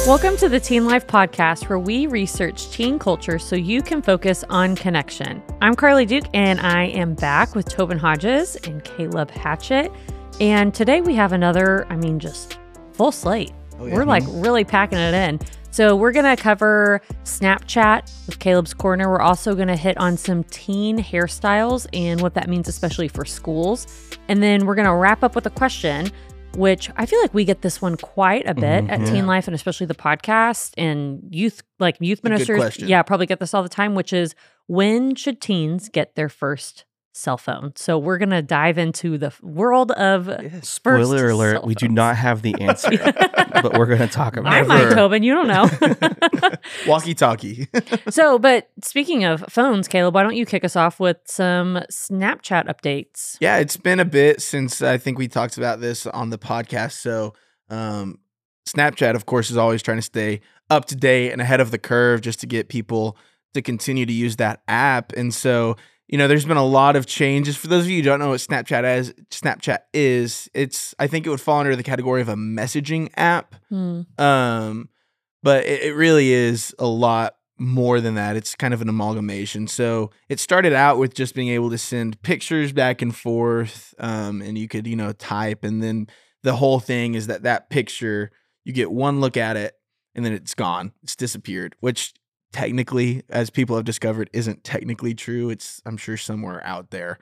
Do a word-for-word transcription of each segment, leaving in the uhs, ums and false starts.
Welcome to the Teen Life Podcast, where we research teen culture so you can focus on connection. I'm Carly Duke, and I am back with Tobin Hodges and Caleb Hatchett. And today we have another, I mean, just full slate. Oh, yeah. We're like really packing it in. So we're going to cover Snapchat with Caleb's Corner. We're also going to hit on some teen hairstyles and what that means, especially for schools. And then we're going to wrap up with a question, which I feel like we get this one quite a bit mm-hmm. at Teen Life, and especially the podcast and youth, like youth ministers. Yeah, probably get this all the time, which is, when should teens get their first cell phone? So we're going to dive into the world of yeah, spoiler alert, we do not have the answer, but we're going to talk about it. I might, Tobin, you don't know. Walkie-talkie. So, but speaking of phones, Caleb, why don't you kick us off with some Snapchat updates? Yeah, it's been a bit since I think we talked about this on the podcast. So um, Snapchat, of course, is always trying to stay up to date and ahead of the curve just to get people to continue to use that app. And so you know, there's been a lot of changes. For those of you who don't know what Snapchat is, Snapchat is, it's, I think it would fall under the category of a messaging app. Mm. Um, but it, it really is a lot more than that. It's kind of an amalgamation. So it started out with just being able to send pictures back and forth, um, and you could, you know, type. And then the whole thing is that that picture, you get one look at it, and then it's gone. It's disappeared, which technically, as people have discovered, isn't technically true. It's, I'm sure, somewhere out there.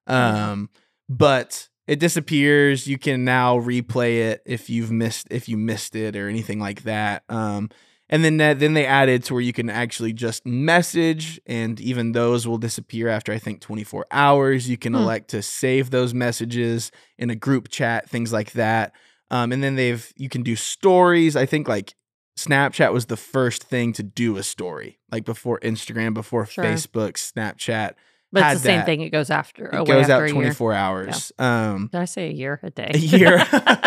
Um, but it disappears. You can now replay it if you've missed if you missed it or anything like that. Um, and then that, then they added to where you can actually just message, and even those will disappear after, I think, twenty-four hours. You can hmm. elect to save those messages in a group chat, things like that. Um, and then they've you can do stories. I think like Snapchat was the first thing to do a story, like before Instagram, before sure. Facebook, Snapchat. But it's the same that. thing. It goes after. It goes out twenty-four hours. Yeah. Um, Did I say a year? A day? A year.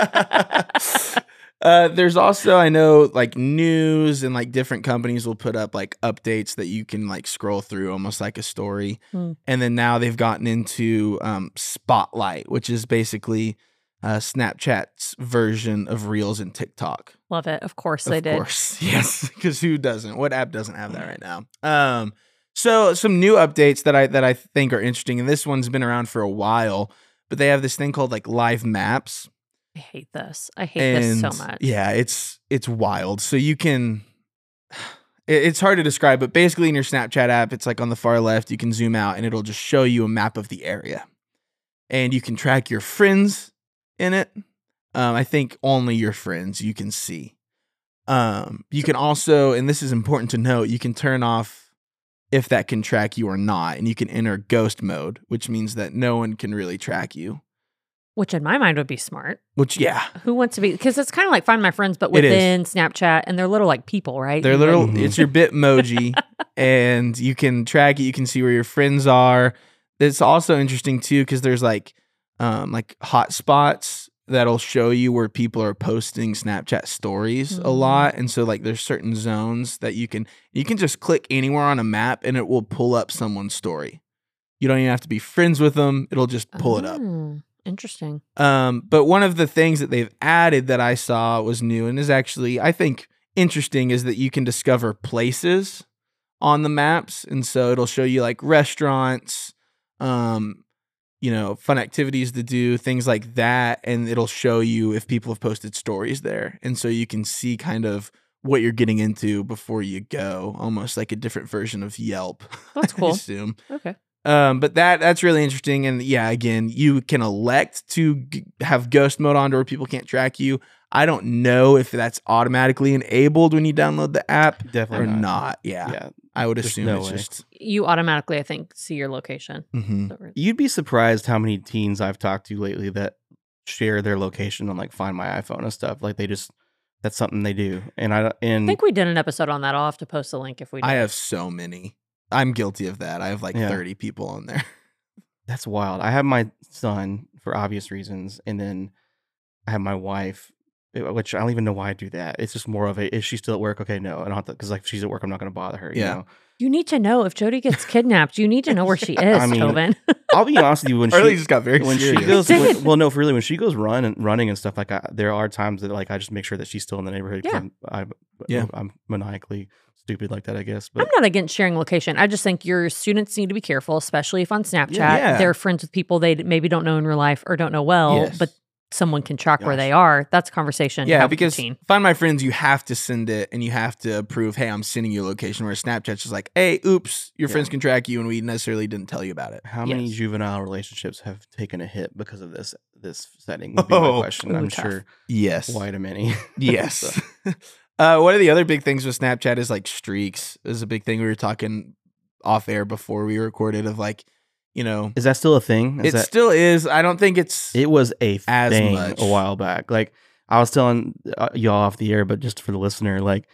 uh, there's also, I know, like news and like different companies will put up like updates that you can like scroll through, almost like a story. Hmm. And then now they've gotten into um, Spotlight, which is basically Uh, Snapchat's version of Reels and TikTok. Love it. Of course they of did. Of course. Yes. Because who doesn't? What app doesn't have that right now? Um, so some new updates that I that I think are interesting, and this one's been around for a while, but they have this thing called like Live Maps. I hate this. I hate and, this so much. Yeah, it's it's wild. So you can it, it's hard to describe, but basically in your Snapchat app, it's like on the far left, you can zoom out and it'll just show you a map of the area. And you can track your friends in it. Um, I think only your friends you can see. Um, you can also, and this is important to note, you can turn off if that can track you or not, and you can enter ghost mode, which means that no one can really track you. Which in my mind would be smart. Which, yeah. Who wants to be, because it's kind of like Find My Friends, but within Snapchat, and they're little like people, right? They're little, mm-hmm. It's your Bitmoji, and you can track it, you can see where your friends are. It's also interesting too, because there's like, Um, like hotspots that'll show you where people are posting Snapchat stories mm. a lot. And so like there's certain zones that you can, you can just click anywhere on a map and it will pull up someone's story. You don't even have to be friends with them. It'll just pull oh, it up. Interesting. Um, but one of the things that they've added that I saw was new and is actually, I think, interesting is that you can discover places on the maps. And so it'll show you like restaurants, um, you know, fun activities to do, things like that. And it'll show you if people have posted stories there. And so you can see kind of what you're getting into before you go, almost like a different version of Yelp. That's cool. I assume. Okay. Um, but that that's really interesting. And yeah, again, you can elect to g- have ghost mode on to where people can't track you. I don't know if that's automatically enabled when you download the app. Definitely or not. not. Yeah. yeah. I would There's assume no it's way. just you automatically, I think, see your location. Mm-hmm. So you'd be surprised how many teens I've talked to lately that share their location on like Find My iPhone and stuff. Like they just that's something they do. And I and I think we did an episode on that. I'll have to post a link if we. Did. I have so many. I'm guilty of that. I have like yeah. thirty people on there. That's wild. I have my son for obvious reasons, and then I have my wife, which I don't even know why I do that. It's just more of a, is she still at work? Okay, no. I don't have to, because like if she's at work, I'm not going to bother her. You yeah. know? You need to know if Jody gets kidnapped. You need to know where she is, I mean, Tobin. I'll be honest with you. When Early she just got very when serious. she goes, when, well, no, for really, when she goes run and running and stuff like that, there are times that like I just make sure that she's still in the neighborhood. 'Cause Yeah. I'm, I'm, Yeah. I'm maniacally stupid like that, I guess. I'm But not against sharing location. I just think your students need to be careful, especially if on Snapchat Yeah. they're friends with people they d- maybe don't know in real life or don't know well, Yes. but someone can track where Gosh. they are. That's a conversation. to Yeah, have with your because teen. Find My Friends, you have to send it and you have to approve, hey, I'm sending you a location, where Snapchat's just like, hey, oops, your Yeah. friends can track you and we necessarily didn't tell you about it. how many Yes. juvenile relationships have taken a hit because of this this setting? Would be my Oh. question. Ooh, I'm tough. sure Yes. quite a many. Yes. So, uh, one of the other big things with Snapchat is like streaks is a big thing. We were talking off air before we recorded of like, you know, is that still a thing? Is it that, still is. I don't think it's. it was a as thing much. a while back. Like I was telling uh, y'all off the air, but just for the listener, like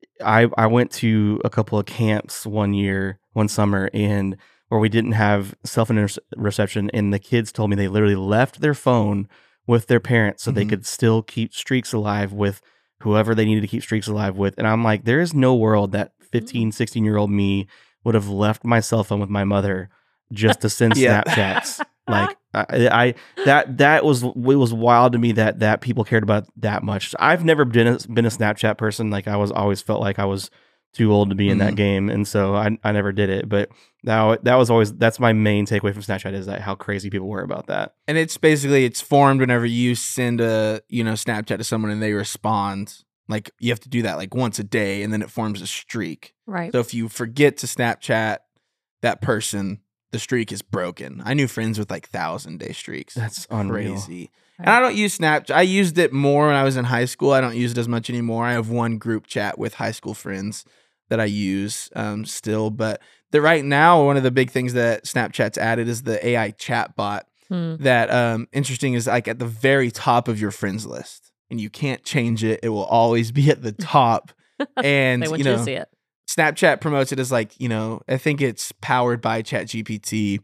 I I went to a couple of camps one year, one summer, and where we didn't have cell phone inter- reception, and the kids told me they literally left their phone with their parents so they Mhm. could still keep streaks alive with whoever they needed to keep streaks alive with. And I'm like, there is no world that fifteen, sixteen year old me would have left my cell phone with my mother just to send Yeah. Snapchats. Like I, I that that was it was wild to me that that people cared about that much. I've never been a, been a Snapchat person. Like I was always felt like I was too old to be in that Mhm. game, and so I I never did it. But that that was always that's my main takeaway from Snapchat is that how crazy people were about that. And it's basically it's formed whenever you send a you know Snapchat to someone and they respond. Like you have to do that like once a day, and then it forms a streak. Right. So if you forget to Snapchat that person, the streak is broken. I knew friends with like thousand day streaks. That's unreal. Crazy. And I don't use Snapchat. I used it more when I was in high school. I don't use it as much anymore. I have one group chat with high school friends that I use um, still. But the, right now, one of the big things that Snapchat's added is the A I chat bot. Hmm. That um, interesting is like at the very top of your friends list, and you can't change it. It will always be at the top. And They want you you, know, to see it. Snapchat promotes it as like, you know, I think it's powered by ChatGPT,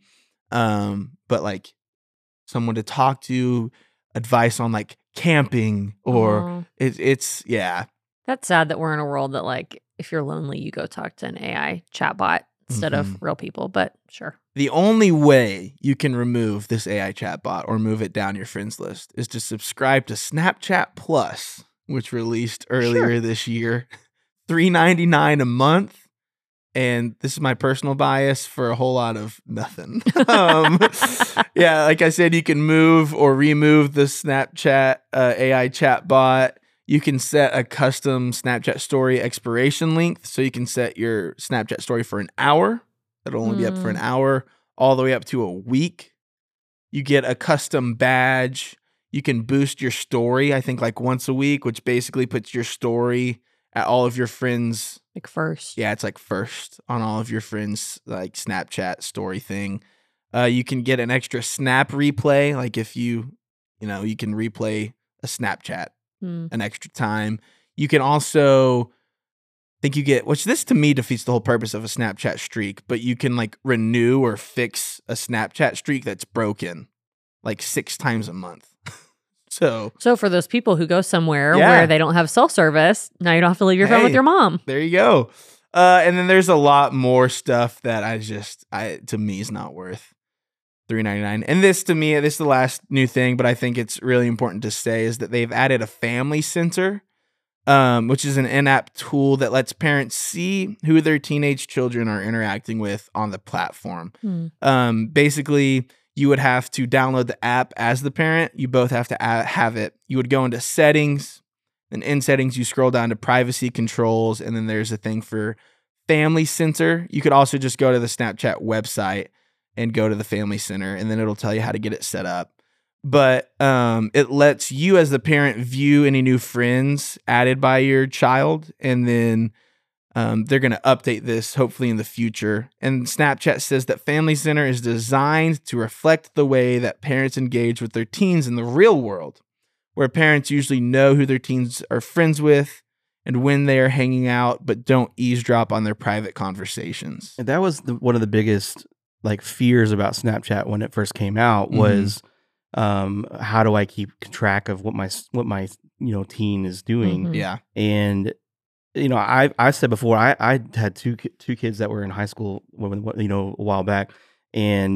um, but like someone to talk to, advice on like camping, or Aw. it, it's, yeah. That's sad that we're in a world that, like, if you're lonely, you go talk to an A I chatbot instead Mhm. of real people. But sure. The only way you can remove this A I chatbot or move it down your friends list is to subscribe to Snapchat Plus, which released earlier Sure. this year. three ninety-nine a month. And this is my personal bias for a whole lot of nothing. um, yeah, like I said, you can move or remove the Snapchat uh, A I chatbot. You can set a custom Snapchat story expiration length. So you can set your Snapchat story for an hour. It'll only be up for an Mm. hour, all the way up to a week. You get a custom badge. You can boost your story, I think, like once a week, which basically puts your story at all of your friends. Like first. Yeah, it's like first on all of your friends' like Snapchat story thing. Uh, you can get an extra snap replay. Like if you, you know, you can replay a Snapchat Hmm. an extra time. You can also think you get, which this to me defeats the whole purpose of a Snapchat streak, but you can like renew or fix a Snapchat streak that's broken like six times a month. So So for those people who go somewhere Yeah. where they don't have cell service, now you don't have to leave your phone with Hey. your mom. there you go. Uh, and then there's a lot more stuff that I just, I to me is not worth three ninety-nine. And this to me, this is the last new thing, but I think it's really important to say is that they've added a family center, um, which is an in-app tool that lets parents see who their teenage children are interacting with on the platform. Hmm. Um, basically, you would have to download the app as the parent. You both have to a- have it. You would go into settings, and in settings, you scroll down to privacy controls, and then there's a thing for family center. You could also just go to the Snapchat website and go to the family center, and then it'll tell you how to get it set up. But um, it lets you as the parent view any new friends added by your child, and then um, they're going to update this hopefully in the future. And Snapchat says that Family Center is designed to reflect the way that parents engage with their teens in the real world, where parents usually know who their teens are friends with and when they are hanging out, but don't eavesdrop on their private conversations. And that was the, one of the biggest like fears about Snapchat when it first came out Mhm. was um, how do I keep track of what my s- what my you know teen is doing? Mhm. Yeah. And you know, I I said before I I had two ki- two kids that were in high school when when- you know a while back, and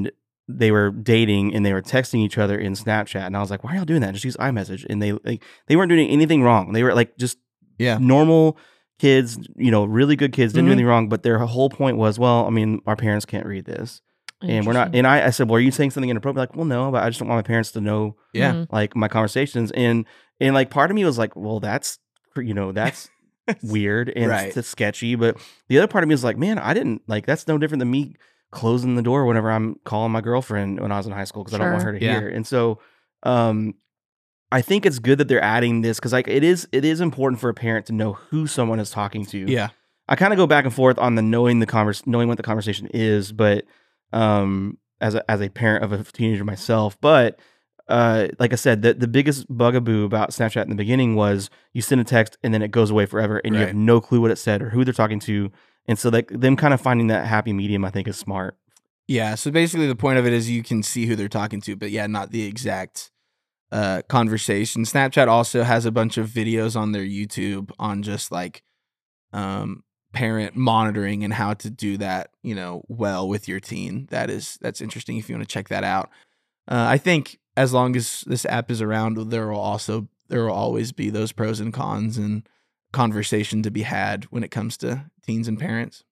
they were dating and they were texting each other in Snapchat, and I was like, why are y'all doing that? Just use iMessage. And they like they weren't doing anything wrong. They were like just Yeah. normal kids, you know, really good kids, didn't Mhm. do anything wrong, but their whole point was, well, I mean, our parents can't read this. And we're not, Interesting. and I, I said, well, are you saying something inappropriate? Like, well, no, but I just don't want my parents to know, Yeah. Mhm. like, my conversations. And, and like, part of me was like, well, that's, you know, that's weird and Right. it's sketchy. But the other part of me was like, man, I didn't, like, that's no different than me closing the door whenever I'm calling my girlfriend when I was in high school because I don't want Sure. her to Yeah. hear. And so, um, I think it's good that they're adding this because, like, it is, it is important for a parent to know who someone is talking to. Yeah. I kind of go back and forth on the knowing the converse, knowing what the conversation is, but um, as a as a parent of a teenager myself, but uh, like I said, the the biggest bugaboo about Snapchat in the beginning was you send a text and then it goes away forever, and you have Right. no clue what it said or who they're talking to, and so like them kind of finding that happy medium, I think, is smart. Yeah. So basically, the point of it is you can see who they're talking to, but yeah, not the exact uh, conversation. Snapchat also has a bunch of videos on their YouTube on just like um, parent monitoring and how to do that, you know, well with your teen. That is that's interesting if you want to check that out. Uh, I think as long as this app is around, there will also there will always be those pros and cons and conversation to be had when it comes to teens and parents.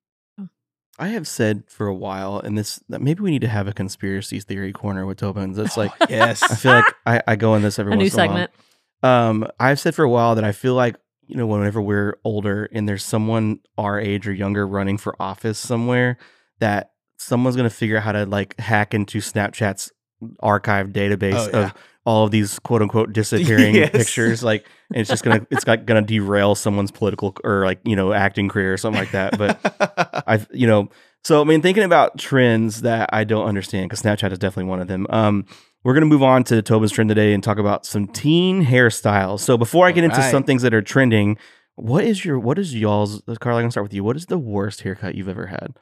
I have said for a while, and this that maybe we need to have a conspiracy theory corner with Tobin. It's like Yes. I feel like I, I go in this every A new once in a while. segment. Um, I've said for a while that I feel like, you know, whenever we're older and there's someone our age or younger running for office somewhere, that someone's going to figure out how to like hack into Snapchat's archive database Oh, yeah. of all of these quote unquote disappearing Yes. pictures. Like, and it's just gonna, it's like gonna derail someone's political or like, you know, acting career or something like that. But I've, you know, so I mean, thinking about trends that I don't understand, because Snapchat is definitely one of them. Um, we're gonna move on to Tobin's trend today and talk about some teen hairstyles. So before I get into Alright. some things that are trending, what is your, what is y'all's, Carly, I'm gonna start with you. What is the worst haircut you've ever had?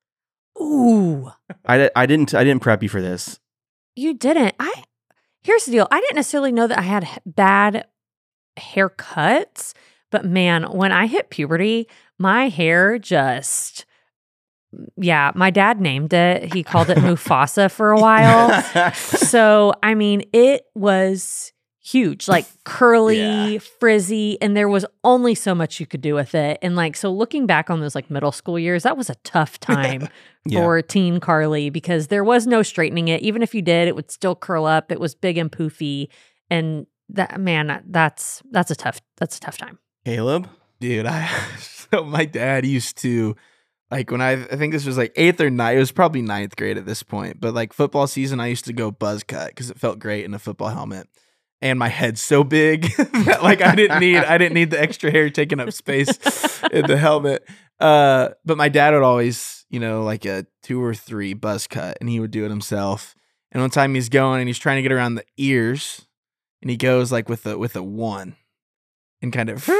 Ooh, I, di- I didn't, I didn't prep you for this. you didn't. I here's the deal. I didn't necessarily know that I had h- bad haircuts, but man, when I hit puberty, my hair just yeah, my dad named it. He called it Mufasa for a while. So, I mean, it was huge, like curly, Yeah. frizzy, and there was only so much you could do with it. And like, so looking back on those like middle school years, that was a tough time Yeah. for teen Carly because there was no straightening it. Even if you did, it would still curl up. It was big and poofy. And that, man, that's, that's a tough, that's a tough time. Caleb? Dude, I so my dad used to like when I I think this was like eighth or ninth, it was probably ninth grade at this point. But like football season, I used to go buzz cut because it felt great in a football helmet. And my head's so big that like I didn't need I didn't need the extra hair taking up space in the helmet. Uh, but my dad would always, you know, like a two or three buzz cut, and he would do it himself. And one time he's going and he's trying to get around the ears, and he goes like with a with a one, and kind of,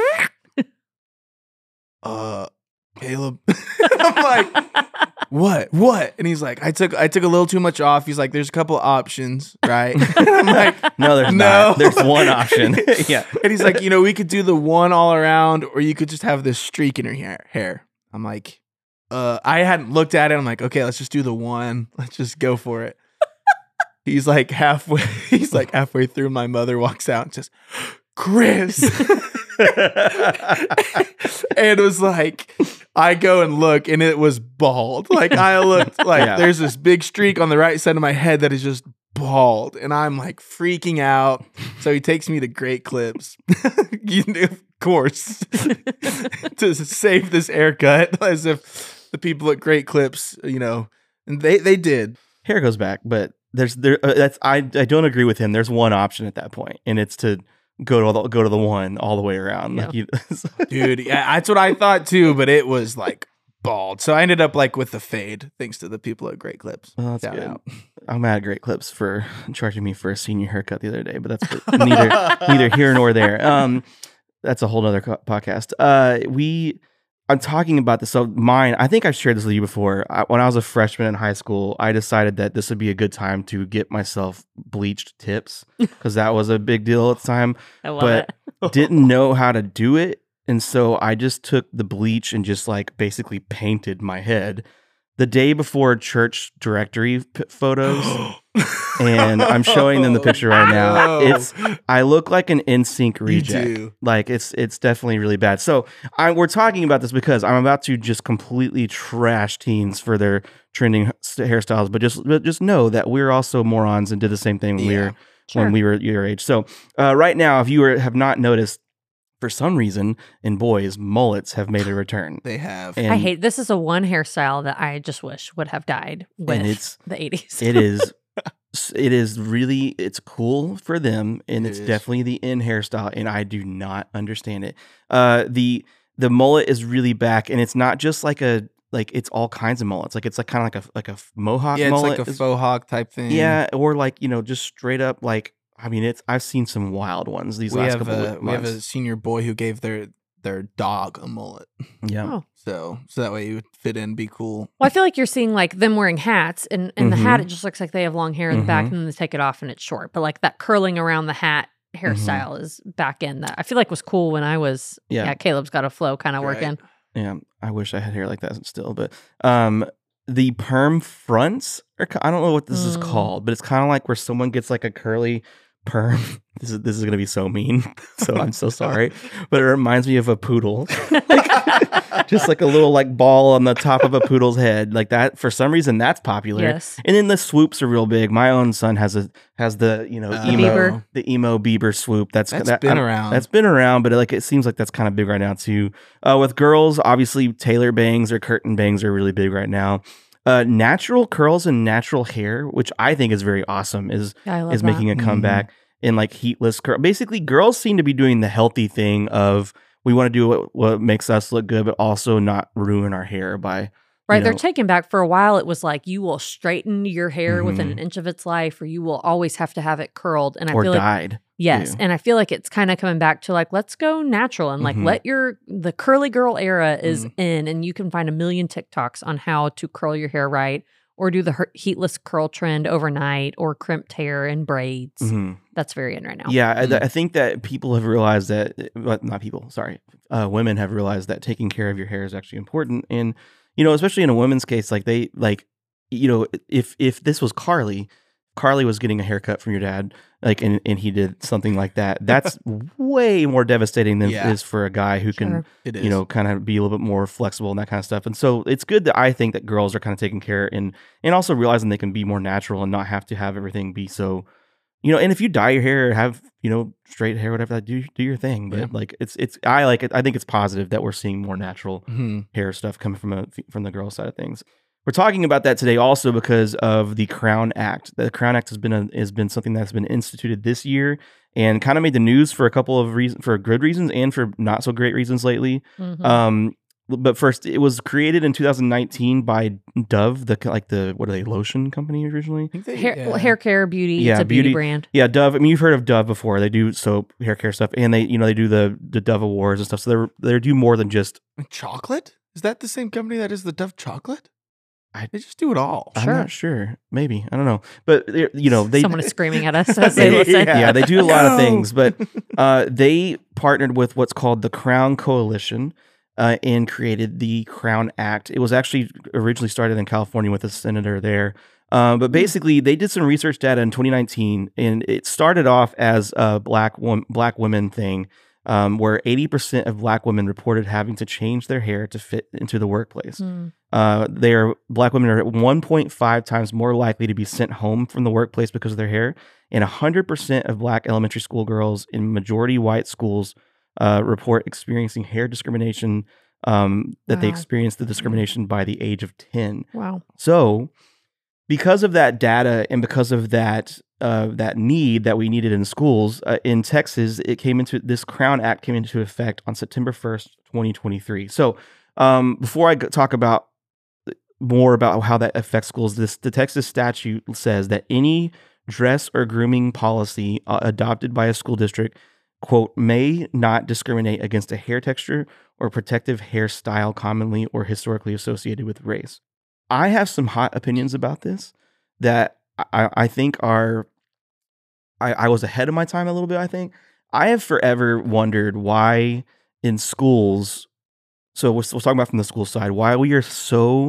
uh, Caleb. I'm like, what? What? And he's like, I took I took a little too much off. He's like, there's a couple options, right? And I'm like, No, there's No. not. There's one option. Yeah. and he's like, you know, we could do the one all around, or you could just have this streak in your hair. hair. I'm like, uh, I hadn't looked at it. I'm like, okay, let's just do the one. Let's just go for it. He's like halfway. He's like halfway through. My mother walks out and says, Chris. And it was like, I go and look, and it was bald. Like I looked like Yeah. there's this big streak on the right side of my head that is just bald, and I'm like freaking out. So he takes me to Great Clips, you know, of course, to save this haircut, as if the people at Great Clips, you know, and they they did. Hair goes back, but there's there. Uh, that's I. I don't agree with him. There's one option at that point, and it's to go to all the, go to the one all the way around. Like you, Dude, yeah, that's what I thought too, but it was like bald. So I ended up like with the fade, thanks to the people at Great Clips. Well, that's Shout good. out. I'm mad at Great Clips for charging me for a senior haircut the other day, but that's for neither neither here nor there. Um, that's a whole other co- podcast. Uh, we. I'm talking about this. So mine, I think I've shared this with you before. I, when I was a freshman in high school, I decided that this would be a good time to get myself bleached tips because that was a big deal at the time. I love But it. didn't know how to do it. And so I just took the bleach and just like basically painted my head the day before church directory p- photos, and I'm showing them the picture right now. No. It's I look like an N Sync reject. You do. Like it's it's definitely really bad. So I, we're talking about this because I'm about to just completely trash teens for their trending h- hairstyles, but just but just know that we're also morons and did the same thing when we Yeah. were Sure. when we were your age. So uh, right now, if you were, have not noticed, for some reason in boys, mullets have made a return. They have. And I hate this is a one hairstyle that I just wish would have died with it's- the eighties. it is it is really it's cool for them, and It it's is. definitely the in hairstyle, and I do not understand it. Uh, the the mullet is really back, and it's not just like a like it's all kinds of mullets. Like it's like kind of like a like a mohawk Yeah, it's mullet. like a is- faux hawk type thing. yeah, or like you know just straight up like I mean it's I've seen some wild ones these we last have couple a, of we have months. a senior boy who gave their their dog a mullet. yeah. Oh. So so that way you would fit in, be cool. Well, I feel like you're seeing like them wearing hats, and and the hat Mhm. it just looks like they have long hair in the back, Mhm. and then they take it off and it's short. But like that curling around the hat hairstyle is back in that I feel like was cool when I was Yeah. yeah. Caleb's got a flow kind of Right. working. Yeah, I wish I had hair like that still, but um, the perm fronts are. ki- I don't know what this is Mm. called, but it's kind of like where someone gets like a curly perm. This is this is gonna be so mean, so I'm so sorry, but it reminds me of a poodle, just like a little like ball on the top of a poodle's head, like that. For some reason, that's popular. Yes. And then the swoops are real big. My own son has a has the you know Uh, emo Bieber. the emo Bieber swoop. That's That's that, been I'm- around. That's been around, but it, like it seems like that's kind of big right now too. Uh, with girls, obviously Taylor bangs or curtain bangs are really big right now. Uh, natural curls and natural hair, which I think is very awesome, is Yeah, I love is that. making a comeback in like heatless curl. Basically, girls seem to be doing the healthy thing of we want to do what, what makes us look good, but also not ruin our hair by Right, you they're know- taking back for a while. It was like you will straighten your hair within Mhm. an inch of its life, or you will always have to have it curled. And I or feel like dyed. yes, too. and I feel like it's kind of coming back to like let's go natural and like Mhm. let your the curly girl era is Mhm. in, and you can find a million TikToks on how to curl your hair right, or do the her- heatless curl trend overnight, or crimped hair and braids. Mhm. That's very in right now. Yeah, I, Mm. I think that people have realized that, but not people, sorry, uh, women have realized that taking care of your hair is actually important. And, you know, especially in a woman's case, like they, like, you know, if if this was Carly, Carly was getting a haircut from your dad, like, and, and he did something like that, that's way more devastating than Yeah. it is for a guy who can, Sure. It is. you know, kind of be a little bit more flexible and that kind of stuff. And so it's good that I think that girls are kind of taking care and and also realizing they can be more natural and not have to have everything be so, you know. And if you dye your hair, have you know straight hair, whatever, that do do your thing. But Yeah. like it's it's I like it. I think it's positive that we're seeing more natural Mhm. hair stuff coming from a from the girl side of things. We're talking about that today also because of the Crown Act. The Crown Act has been a, has been something that's been instituted this year and kind of made the news for a couple of reasons, for good reasons and for not so great reasons lately. Mhm. Um, but first, it was created in two thousand nineteen by Dove, the like the what are they lotion company originally? I think they, hair, yeah. well, hair care, beauty. Yeah, it's a beauty, beauty- brand. Yeah, Dove. I mean, you've heard of Dove before. They do soap, hair care stuff, and they you know they do the the Dove Awards and stuff. So they're they do more than just. chocolate. Is that the same company that is the Dove chocolate? I- they just do it all. I'm Sure. not sure. Maybe I don't know, but they're- you know they Someone is screaming at us as they They- listen. yeah. they do a lot of No. things, but uh, they partnered with what's called the Crown Coalition uh, and created the Crown Act. It was actually originally started in California with a senator there. Um, but basically, they did some research data in twenty nineteen, and it started off as a black wom- black women thing, um, where eighty percent of black women reported having to change their hair to fit into the workplace. Mm. Uh, they are black women are one point five times more likely to be sent home from the workplace because of their hair, and one hundred percent of black elementary school girls in majority white schools uh, report experiencing hair discrimination. Um, that they Wow. experienced the discrimination by the age of ten. Wow. So, because of that data and because of that uh, that need that we needed in schools uh, in Texas, it came into this Crown Act came into effect on September first, twenty twenty-three. So, um, before I go- talk about more about how that affects schools, this the Texas statute says that any dress or grooming policy uh, adopted by a school district, quote, may not discriminate against a hair texture or protective hairstyle commonly or historically associated with race. I have some hot opinions about this that I, I think are, I, I was ahead of my time a little bit, I think. I have forever wondered why in schools, so we're, we're talking about from the school side, why we are so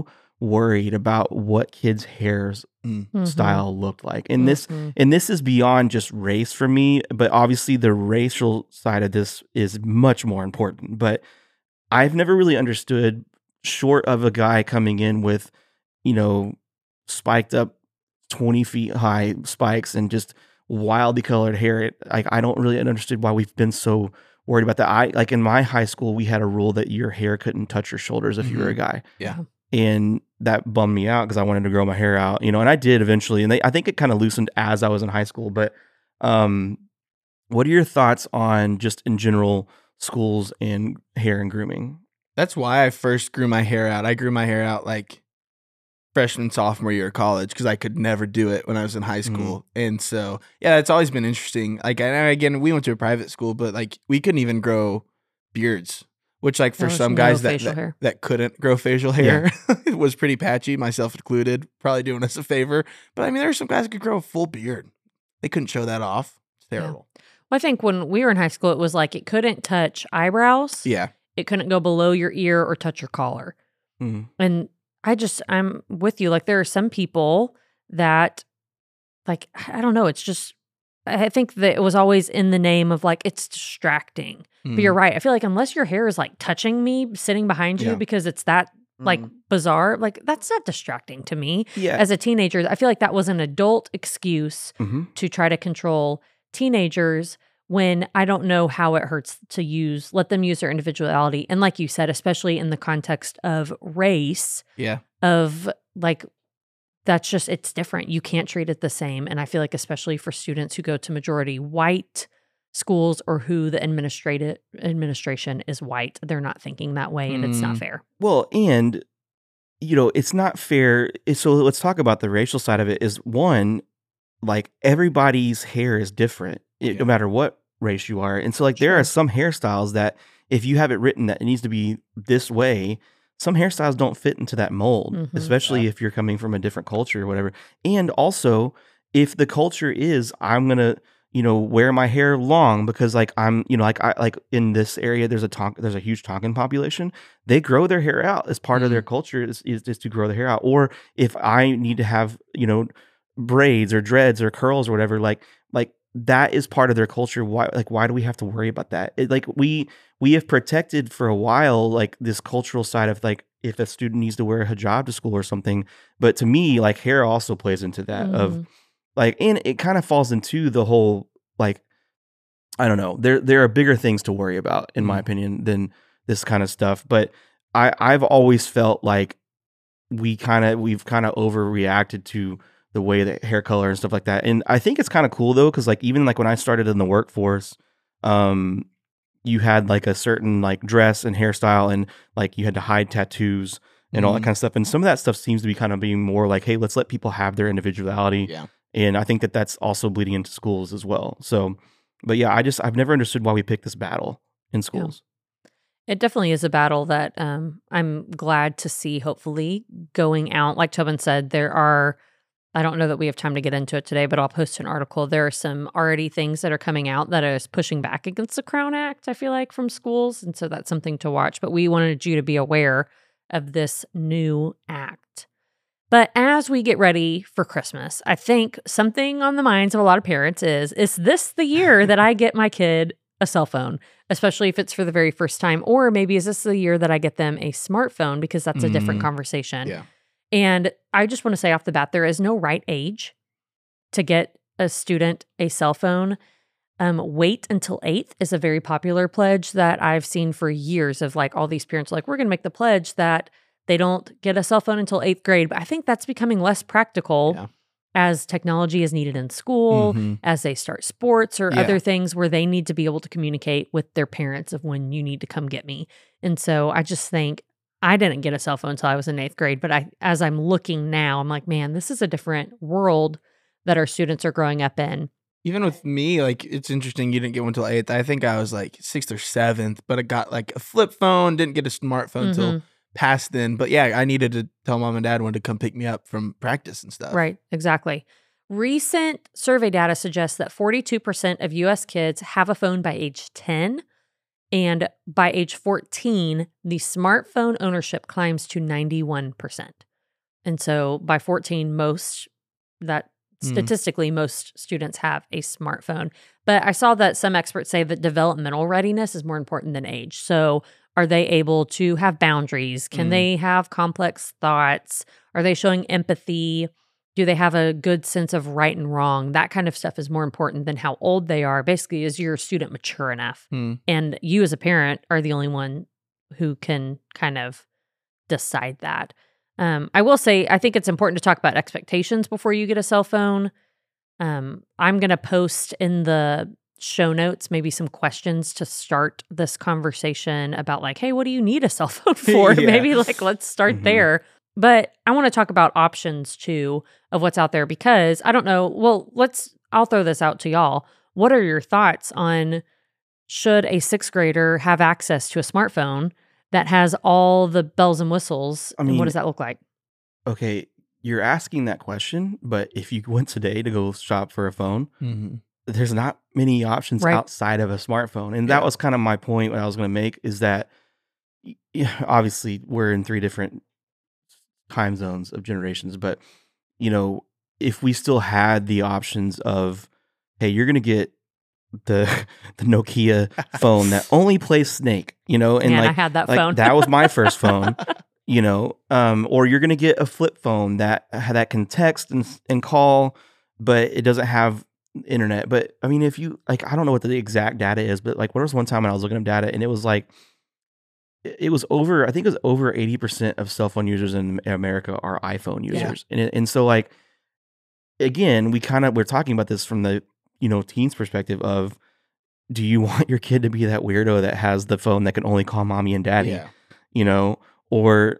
worried about what kids' hair's Mm. Mhm. style looked like. And this Mhm. and this is beyond just race for me, but obviously the racial side of this is much more important. But I've never really understood, short of a guy coming in with, you know, spiked up twenty feet high spikes and just wildly colored hair. It, like, I don't really understand why we've been so worried about that. I like in my high school, we had a rule that your hair couldn't touch your shoulders if you were a Mhm. guy. Yeah. And that bummed me out because I wanted to grow my hair out, you know, and I did eventually. And they, I think it kind of loosened as I was in high school. But um, what are your thoughts on just in general schools and hair and grooming? That's why I first grew my hair out. I grew my hair out like freshman, sophomore year of college because I could never do it when I was in high school. And so, yeah, it's always been interesting. Like, and again, we went to a private school, but like we couldn't even grow beards, which like for There was some no guys that, facial that, hair. that couldn't grow facial hair, it was pretty patchy, myself included, probably doing us a favor. But I mean, there were some guys that could grow a full beard. They couldn't show that off. It's terrible. Well, I think when we were in high school, it was like it couldn't touch eyebrows. Yeah. It couldn't go below your ear or touch your collar. Mhm. And I just, I'm with you. Like, there are some people that, like, I don't know. It's just, I think that it was always in the name of like, it's distracting. But you're right. I feel like unless your hair is like touching me, sitting behind you Yeah. because it's that like Mhm. bizarre, like, that's not distracting to me. Yeah. As a teenager, I feel like that was an adult excuse Mhm. to try to control teenagers when I don't know how it hurts to use, let them use their individuality. And like you said, especially in the context of race, Yeah. of like, that's just, it's different. You can't treat it the same. And I feel like, especially for students who go to majority white schools or who the administrative administration is white, they're not thinking that way, and it's not Mm. fair. Well, and you know, it's not fair. eh, So let's talk about the racial side of it. Is one, like everybody's hair is different, it, Yeah. no matter what race you are. And so, like, there Sure. are some hairstyles that if you have it written that it needs to be this way, some hairstyles don't fit into that mold, Mhm. especially if you're coming from a different culture or whatever. And also, if the culture is, I'm gonna, you know, wear my hair long because, like, I'm, you know, like I like in this area, there's a Tonk, there's a huge Tonkan population. They grow their hair out as part of their culture is, is is to grow their hair out. Or if I need to have, you know, braids or dreads or curls or whatever, like like that is part of their culture. Why, like, why do we have to worry about that? It, like we we have protected for a while, like this cultural side of like if a student needs to wear a hijab to school or something. But to me, like hair also plays into that of Mhm. like, and it kind of falls into the whole like I don't know. There there are bigger things to worry about, in my Mhm. opinion, than this kind of stuff. But I I've always felt like we kind of we've kind of overreacted to the way that hair color and stuff like that. And I think it's kind of cool though, because like even like when I started in the workforce, um, you had like a certain like dress and hairstyle, and like you had to hide tattoos and all that Mhm. kind of stuff. And some of that stuff seems to be kind of being more like, hey, let's let people have their individuality. Yeah. And I think that that's also bleeding into schools as well. So, but yeah, I just I've never understood why we picked this battle in schools. It definitely is a battle that um, I'm glad to see, hopefully, going out. Like Tobin said, there are, I don't know that we have time to get into it today, but I'll post an article. There are some already things that are coming out that is pushing back against the Crown Act, I feel like, from schools. And so that's something to watch. But we wanted you to be aware of this new act. But as we get ready for Christmas, I think something on the minds of a lot of parents is, is this the year that I get my kid a cell phone, especially if it's for the very first time? Or maybe is this the year that I get them a smartphone, because that's a different Mhm. conversation. Yeah. And I just want to say off the bat, there is no right age to get a student a cell phone. Um, wait until eighth is a very popular pledge that I've seen for years of like all these parents are like, we're going to make the pledge that they don't get a cell phone until eighth grade. But I think that's becoming less practical Yeah. as technology is needed in school, Mhm. as they start sports or Yeah. other things where they need to be able to communicate with their parents of when you need to come get me. And so I just think I didn't get a cell phone until I was in eighth grade. But I, as I'm looking now, I'm like, man, this is a different world that our students are growing up in. Even with me, like, it's interesting you didn't get one till eighth. I think I was like sixth or seventh, but I got like a flip phone, didn't get a smartphone till Mhm. past then. But yeah, I needed to tell mom and dad when to come pick me up from practice and stuff. Right, exactly. Recent survey data suggests that forty-two percent of U S kids have a phone by age ten. And by age fourteen, the smartphone ownership climbs to ninety-one percent. And so by fourteen, most that Mm. statistically, most students have a smartphone. But I saw that some experts say that developmental readiness is more important than age. So are they able to have boundaries? Can Mm. they have complex thoughts? Are they showing empathy? Do they have a good sense of right and wrong? That kind of stuff is more important than how old they are. Basically, is your student mature enough? Mm. And you as a parent are the only one who can kind of decide that. Um, I will say, I think it's important to talk about expectations before you get a cell phone. Um, I'm going to post in the show notes maybe some questions to start this conversation about like, hey, what do you need a cell phone for? Yeah. Maybe like, let's start Mhm. there. But I want to talk about options too of what's out there because I don't know. Well, let's, I'll throw this out to y'all. What are your thoughts on should a sixth grader have access to a smartphone that has all the bells and whistles? I and what mean- does that look like? Okay, you're asking that question, but if you went today to go shop for a phone, Mhm. there's not many options Right. outside of a smartphone. And Yeah. that was kind of my point what I was going to make is that y- yeah, obviously we're in three different time zones of generations, but you know, if we still had the options of, hey, you're going to get the the Nokia phone that only plays Snake, you know, and Man, I like had that like phone. that was my first phone, you know, um, or you're gonna get a flip phone that that can text and and call, but it doesn't have internet. But I mean, if you like, I don't know what the exact data is, but like, there was one time when I was looking up data, and it was like, it it was over. I think it was over eighty percent of cell phone users in America are iPhone Yeah. users, and it, and so like, again, we kind of we're talking about this from the you know teens perspective of, do you want your kid to be that weirdo that has the phone that can only call mommy and daddy? Yeah. You know, or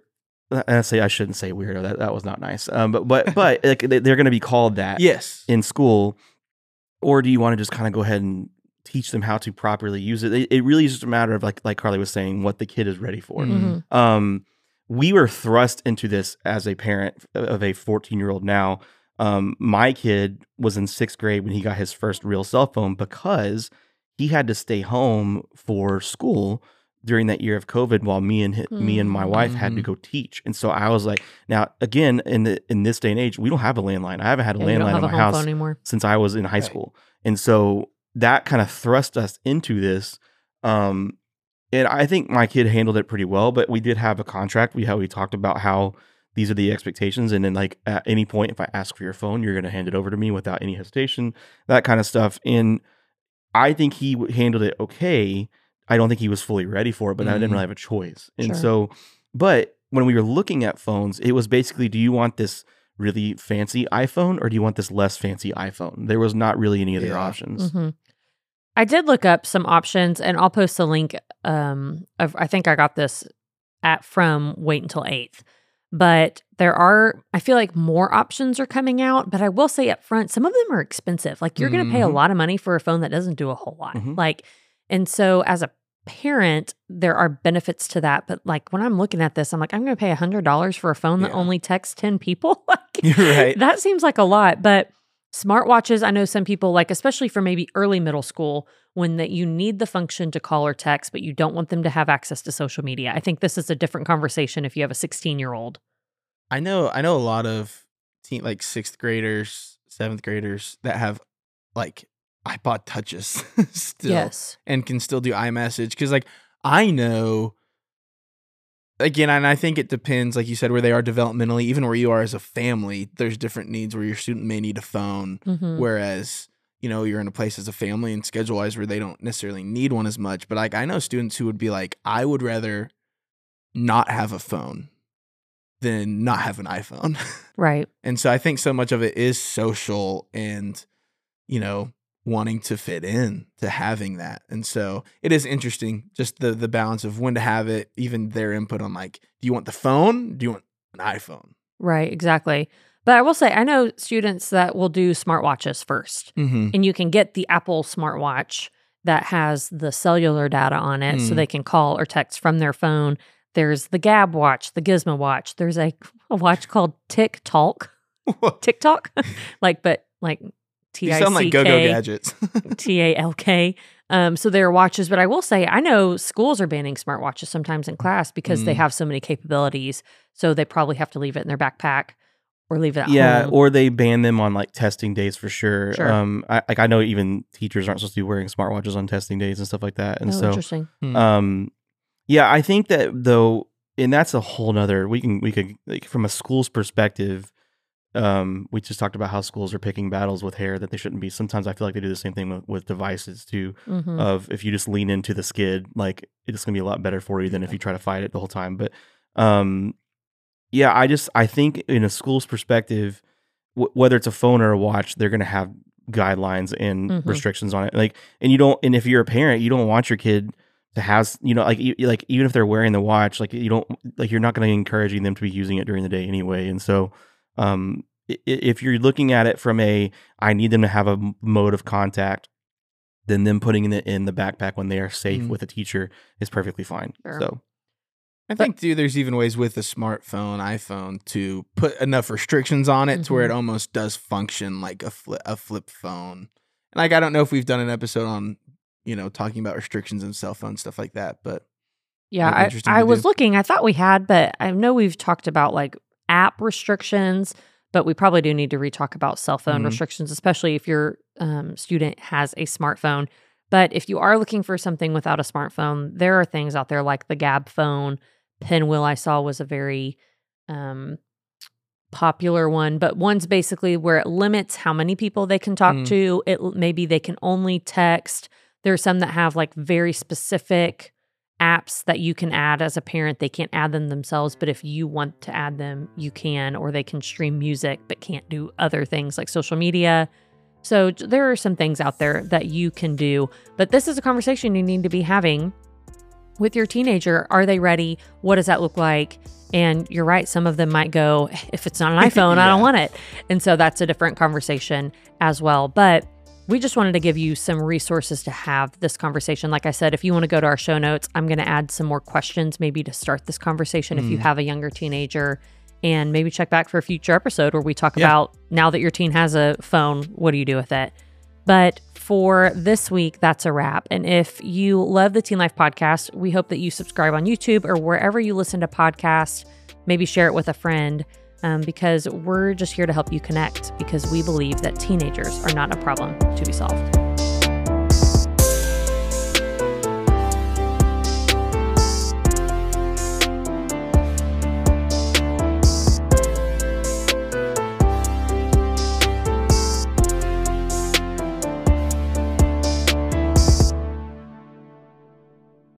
I say I shouldn't say weirdo. That that was not nice. Um, but but but like, they- they're going to be called that Yes. in school, or do you want to just kind of go ahead and teach them how to properly use it? It, it really is just a matter of like like Carly was saying, what the kid is ready for. Mhm. Mhm. Um, we were thrust into this as a parent of a fourteen year old now. Um, my kid was in sixth grade when he got his first real cell phone because he had to stay home for school during that year of COVID while me and hi- me and my wife had to Mhm. go teach. And so I was like, now again, in the in this day and age, we don't have a landline. I haven't had a Yeah, you don't landline have in a my home house phone anymore. since I was in high Right. school. And so that kind of thrust us into this. Um, and I think my kid handled it pretty well, but we did have a contract. We how we talked about how these are the expectations. And then like at any point, if I ask for your phone, you're going to hand it over to me without any hesitation, that kind of stuff. And I think he w- handled it okay. I don't think he was fully ready for it, but I didn't Mhm. really have a choice. And Sure. so, but when we were looking at phones, it was basically, do you want this really fancy iPhone or do you want this less fancy iPhone? There was not really any other Yeah. options. hmm I did look up some options, and I'll post a link. Um, of I think I got this at from Wait Until eighth, but there are. I feel like more options are coming out, but I will say up front, some of them are expensive. Like you're going to pay a Mhm. lot of money for a phone that doesn't do a whole lot. Mhm. Like, and so as a parent, there are benefits to that. But like when I'm looking at this, I'm like, I'm going to pay a hundred dollars for a phone that Yeah. only texts ten people. Like, You're right. that seems like a lot, but smartwatches, I know some people like, especially for maybe early middle school, when that you need the function to call or text, but you don't want them to have access to social media. I think this is a different conversation if you have a sixteen year old. I know I know a lot of teen like sixth graders, seventh graders that have like iPod touches still Yes. and can still do iMessage. Cause like I know again, and I think it depends, like you said, where they are developmentally, even where you are as a family, there's different needs where your student may need a phone. Mhm. Whereas, you know, you're in a place as a family and schedule wise where they don't necessarily need one as much. But like I know students who would be like, I would rather not have a phone than not have an iPhone. Right. And so I think so much of it is social and, you know, wanting to fit in to having that. And so it is interesting, just the the balance of when to have it, even their input on like, do you want the phone? Do you want an iPhone? Right. Exactly. But I will say, I know students that will do smartwatches first, Mm-hmm. and you can get the Apple smartwatch that has the cellular data on it so Mm. they can call or text from their phone. There's the Gab watch, the Gizmo watch. There's a, a watch called TikTok. TikTok, like, but like T You I sound like C Go-Go K Gadgets. T A L K. Um, so there are watches, but I will say, I know schools are banning smartwatches sometimes in class because Mm. they have so many capabilities. So they probably have to leave it in their backpack or leave it at Yeah, home. or they ban them on like testing days for sure. Sure. Um, I, like I know even teachers aren't supposed to be wearing smartwatches on testing days and stuff like that. And Oh, so, interesting. Hmm. um, yeah, I think that though, and that's a whole nother. We can we could like from a school's perspective. Um, we just talked about how schools are picking battles with hair that they shouldn't be. Sometimes I feel like they do the same thing with, with devices too. Mhm. Of if you just lean into the skid, like it's gonna be a lot better for you than if you try to fight it the whole time. But, um, yeah, I just I think in a school's perspective, w- whether it's a phone or a watch, they're gonna have guidelines and Mhm. restrictions on it. Like, and you don't, and if you're a parent, you don't want your kid to have, you know, like e- like even if they're wearing the watch, like you don't, like you're not going to encouraging them to be using it during the day anyway. And so, um, i- i- if you're looking at it from a, I need them to have a m- mode of contact, then them putting it in the backpack when they are safe Mm. with a teacher is perfectly fine. Sure. So, I think too, there's even ways with a smartphone, iPhone, to put enough restrictions on it to where it Mhm. almost does function like a flip a flip phone. And like I don't know if we've done an episode on, you know, talking about restrictions and cell phone stuff like that, but Yeah, Might be I, interesting I to was do. looking. I thought we had, but I know we've talked about like app restrictions, but we probably do need to re-talk about cell phone Mhm. restrictions, especially if your um, student has a smartphone. But if you are looking for something without a smartphone, there are things out there like the Gab phone. Pinwheel I saw was a very um, popular one, but one's basically where it limits how many people they can talk Mm. to. It maybe they can only text. There are some that have like very specific apps that you can add as a parent. They can't add them themselves, but if you want to add them, you can, or they can stream music but can't do other things like social media. So j- there are some things out there that you can do, but this is a conversation you need to be having with your teenager. Are they ready? What does that look like? And you're right, some of them might go, if it's not an iPhone, I don't Yeah. want it. And so that's a different conversation as well. But we just wanted to give you some resources to have this conversation. Like I said, if you want to go to our show notes, I'm going to add some more questions maybe to start this conversation if you Mm. have a younger teenager, and maybe check back for a future episode where we talk Yeah. about now that your teen has a phone, what do you do with it? But for this week, that's a wrap. And if you love the Teen Life Podcast, we hope that you subscribe on YouTube or wherever you listen to podcasts. Maybe share it with a friend, um, because we're just here to help you connect, because we believe that teenagers are not a problem to be solved.